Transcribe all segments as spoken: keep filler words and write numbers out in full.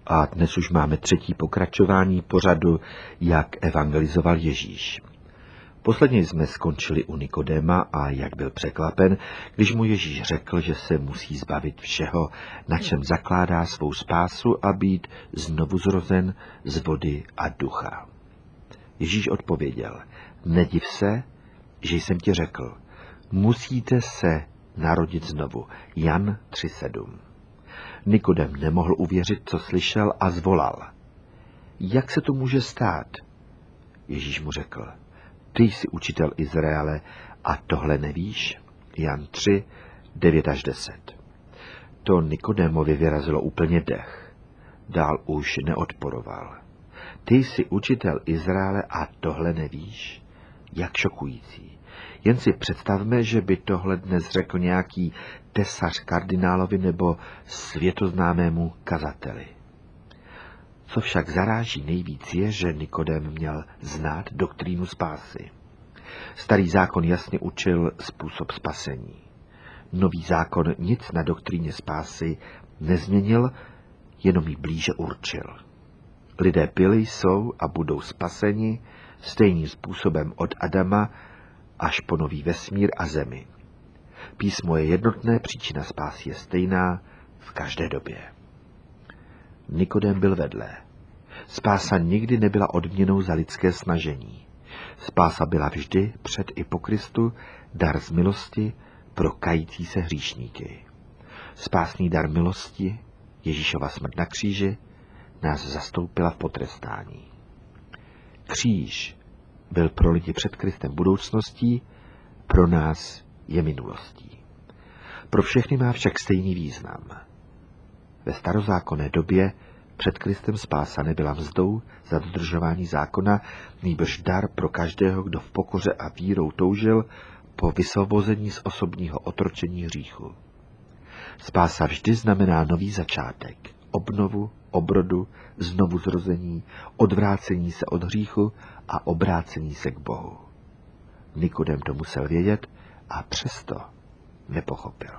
A dnes už máme třetí pokračování pořadu, jak evangelizoval Ježíš. Posledně jsme skončili u Nikodéma a jak byl překvapen, když mu Ježíš řekl, že se musí zbavit všeho, na čem zakládá svou spásu a být znovu zrozen z vody a ducha. Ježíš odpověděl, nediv se, že jsem ti řekl, musíte se narodit znovu. Jan tři sedm. Nikodem nemohl uvěřit, co slyšel, a zvolal. Jak se to může stát? Ježíš mu řekl, ty jsi učitel Izraele a tohle nevíš? Jan tři devět až deset. To Nikodémovi vyrazilo úplně dech. Dál už neodporoval. Ty jsi učitel Izraele a tohle nevíš? Jak šokující. Jen si představme, že by tohle dnes řekl nějaký tesař kardinálovi nebo světoznámému kazateli. Co však zaráží nejvíc je, že Nikodém měl znát doktrínu spásy. Starý zákon jasně učil způsob spasení. Nový zákon nic na doktríně spásy nezměnil, jenom ji blíže určil. Lidé byli, jsou a budou spaseni stejným způsobem od Adama až po nový vesmír a zemi. Písmo je jednotné, příčina spásy je stejná v každé době. Nikodém byl vedle. Spása nikdy nebyla odměnou za lidské snažení. Spása byla vždy před i po Kristu dar z milosti pro kající se hříšníky. Spásný dar milosti, Ježíšova smrt na kříži, nás zastoupila v potrestání. Kříž byl pro lidi před Kristem budoucností, pro nás je minulostí. Pro všechny má však stejný význam. Ve starozákonné době před Kristem spása nebyla mzdou za dodržování zákona, nýbrž dar pro každého, kdo v pokoře a vírou toužil po vysvobození z osobního otročení hříchu. Spása vždy znamená nový začátek, obnovu, obrodu, znovuzrození, odvrácení se od hříchu a obrácení se k Bohu. Nikodem to musel vědět a přesto nepochopil.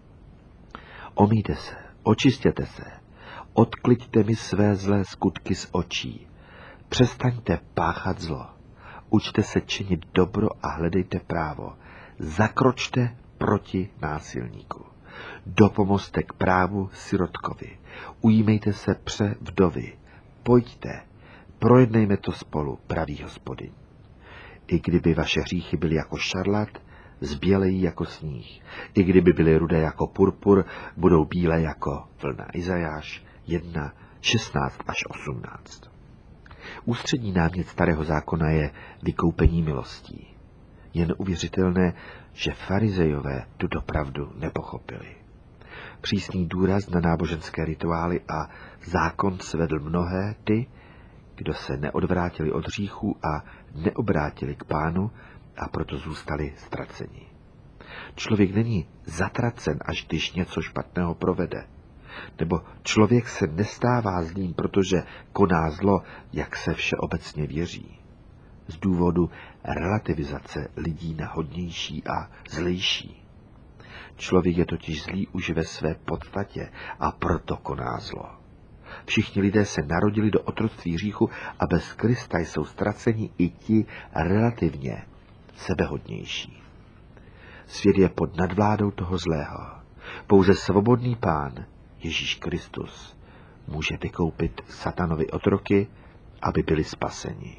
Omýjte se, očistěte se, odkliďte mi své zlé skutky z očí, přestaňte páchat zlo, učte se činit dobro a hledejte právo, zakročte proti násilníku, dopomozte k právu sirotkovi, ujímejte se pře vdovy, pojďte, projednejme to spolu, pravý Hospodin. I kdyby vaše hříchy byly jako šarlat, zbělejí jako sníh. I kdyby byly rudé jako purpur, budou bílé jako vlna. Izajáš jedna, šestnáct až osmnáct. Ústřední námět starého zákona je vykoupení milostí. Je neuvěřitelné, že farizejové tuto pravdu nepochopili. Přísný důraz na náboženské rituály a zákon svedl mnohé ty, kdo se neodvrátili od hříchů a neobrátili k Pánu a proto zůstali ztraceni. Člověk není zatracen, až když něco špatného provede. Nebo člověk se nestává zlým, protože koná zlo, jak se všeobecně věří. Z důvodu relativizace lidí na hodnější a zlejší. Člověk je totiž zlý už ve své podstatě a proto koná zlo. Všichni lidé se narodili do otroctví hříchu a bez Krista jsou ztraceni i ti relativně sebehodnější. Svět je pod nadvládou toho zlého. Pouze svobodný Pán, Ježíš Kristus, může vykoupit satanovi otroky, aby byli spaseni.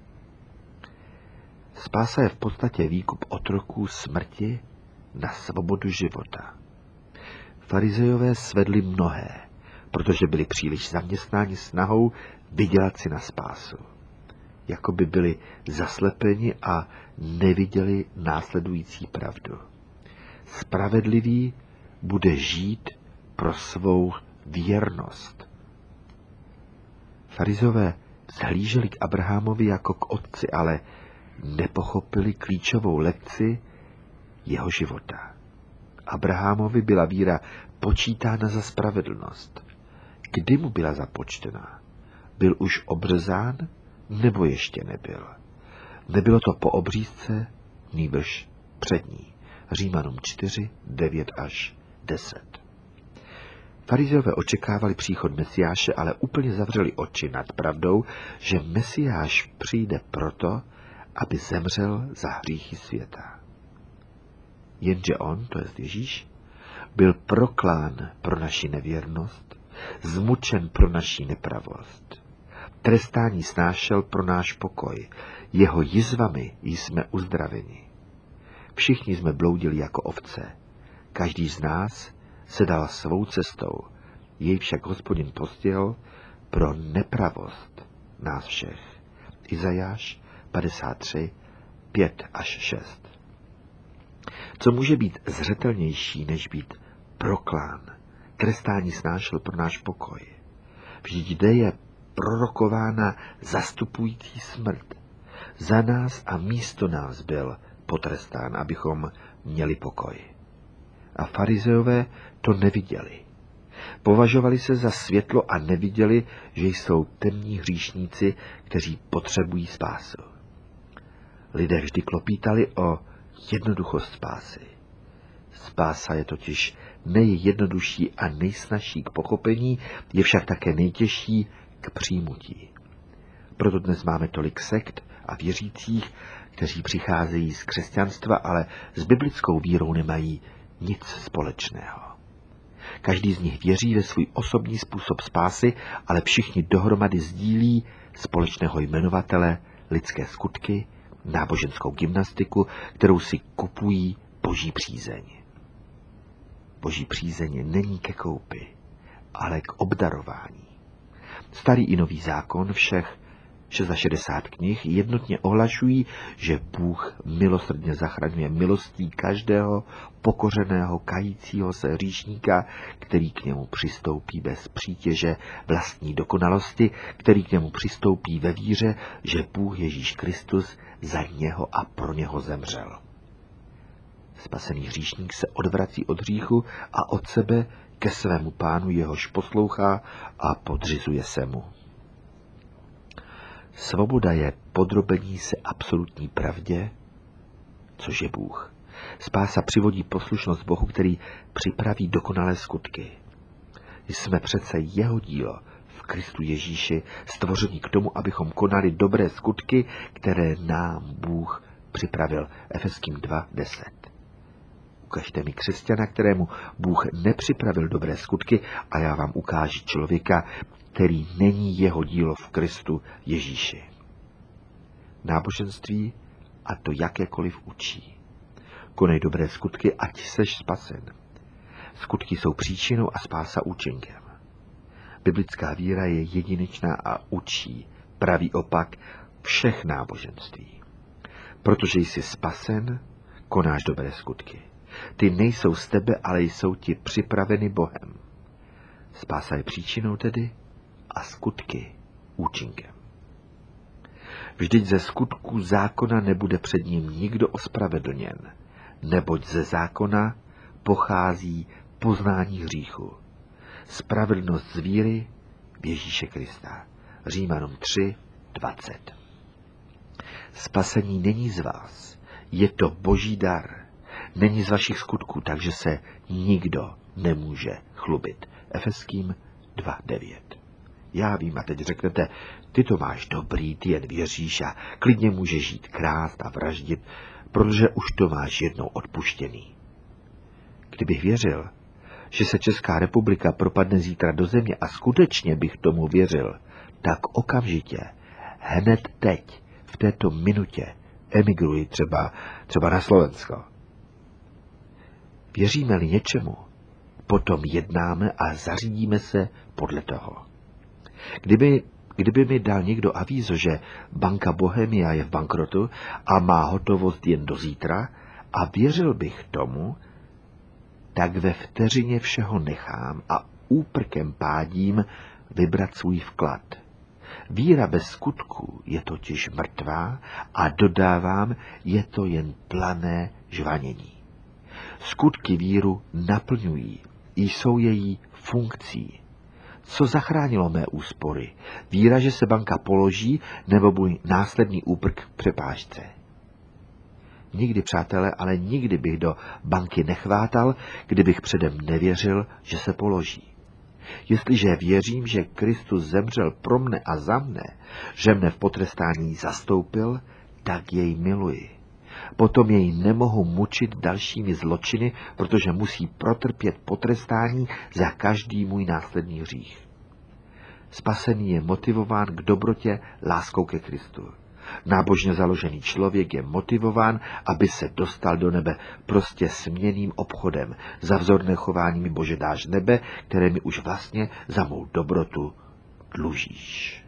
Spása je v podstatě výkup otroků smrti na svobodu života. Farizejové svedli mnohé, protože byli příliš zaměstnáni snahou vydělat si na spásu. Jakoby byli zaslepeni a neviděli následující pravdu. Spravedlivý bude žít pro svou věrnost. Farizové vzhlíželi k Abrahamovi jako k otci, ale nepochopili klíčovou lekci jeho života. Abrahamovi byla víra počítána za spravedlnost. Kdy mu byla započtena? Byl už obřezán, nebo ještě nebyl? Nebylo to po obřízce, nýbrž před ní. Římanům čtyři, devět až deset. Farizeové očekávali příchod Mesiáše, ale úplně zavřeli oči nad pravdou, že Mesiáš přijde proto, aby zemřel za hříchy světa. Jenže on, to je Ježíš, byl proklán pro naši nevěrnost, zmučen pro naši nepravost. Trestání snášel pro náš pokoj, jeho jizvami jsme uzdraveni. Všichni jsme bloudili jako ovce, každý z nás se dal svou cestou, jej však Hospodin postihl pro nepravost nás všech. Izajáš padesát tři, pět až šest. Co může být zřetelnější, než být proklán? Trestání snášel pro náš pokoj. Vždyť jde je prorokována zastupující smrt. Za nás a místo nás byl potrestán, abychom měli pokoj. A farizeové to neviděli. Považovali se za světlo a neviděli, že jsou temní hříšníci, kteří potřebují spásu. Lidé vždy klopítali o jednoduchost spásy. Spása je totiž nejjednodušší a nejsnažší k pochopení, je však také nejtěžší k přijmutí. Proto dnes máme tolik sekt a věřících, kteří přicházejí z křesťanstva, ale s biblickou vírou nemají nic společného. Každý z nich věří ve svůj osobní způsob spásy, ale všichni dohromady sdílí společného jmenovatele, lidské skutky, náboženskou gymnastiku, kterou si kupují boží přízeň. Boží přízeň není ke koupi, ale k obdarování. Starý i nový zákon všech šedesát šest knih jednotně ohlašují, že Bůh milosrdně zachraňuje milostí každého pokořeného, kajícího se hříšníka, který k němu přistoupí bez přítěže vlastní dokonalosti, který k němu přistoupí ve víře, že Bůh Ježíš Kristus za něho a pro něho zemřel. Spasený hříšník se odvrací od hříchu a od sebe ke svému pánu, jehož poslouchá a podřizuje se mu. Svoboda je podrobení se absolutní pravdě, což je Bůh. Spása přivodí poslušnost Bohu, který připraví dokonalé skutky. Jsme přece jeho dílo v Kristu Ježíši, stvoření k tomu, abychom konali dobré skutky, které nám Bůh připravil. Efeským dva deset. Ukažte mi křesťana, kterému Bůh nepřipravil dobré skutky, a já vám ukážu člověka, který není jeho dílo v Kristu Ježíši. Náboženství, a to jakékoliv učí. Konej dobré skutky, ať seš spasen. Skutky jsou příčinou a spása účinkem. Biblická víra je jedinečná a učí pravý opak všech náboženství. Protože jsi spasen, konáš dobré skutky. Ty nejsou z tebe, ale jsou ti připraveny Bohem. Spása je příčinou tedy a skutky účinkem. Vždyť ze skutků zákona nebude před ním nikdo ospravedlněn, neboť ze zákona pochází poznání hříchu. Spravedlnost z víry v Ježíše Krista. Římanům tři dvacet. Spasení není z vás, je to boží dar. Není z vašich skutků, takže se nikdo nemůže chlubit. Efeským dva devět. Já vím, a teď řeknete, ty to máš dobrý, ty jen věříš a klidně můžeš žít, krást a vraždit, protože už to máš jednou odpuštěný. Kdybych věřil, že se Česká republika propadne zítra do země a skutečně bych tomu věřil, tak okamžitě, hned teď, v této minutě, emigruji třeba, třeba na Slovensko. Věříme-li něčemu, potom jednáme a zařídíme se podle toho. Kdyby, kdyby mi dal někdo avízo, že banka Bohemia je v bankrotu a má hotovost jen do zítra a věřil bych tomu, tak ve vteřině všeho nechám a úprkem pádím vybrat svůj vklad. Víra bez skutků je totiž mrtvá a dodávám, je to jen plané žvanění. Skutky víru naplňují, jsou její funkcí. Co zachránilo mé úspory? Víra, že se banka položí, nebo můj následný úprk v přepážce? Nikdy, přátelé, ale nikdy bych do banky nechvátal, kdybych předem nevěřil, že se položí. Jestliže věřím, že Kristus zemřel pro mne a za mne, že mne v potrestání zastoupil, tak jej miluji. Potom jej nemohu mučit dalšími zločiny, protože musí protrpět potrestání za každý můj následný hřích. Spasený je motivován k dobrotě láskou ke Kristu. Nábožně založený člověk je motivován, aby se dostal do nebe prostě směnným obchodem, za vzorné chování mi Bože dáš nebe, které mi už vlastně za mou dobrotu dlužíš.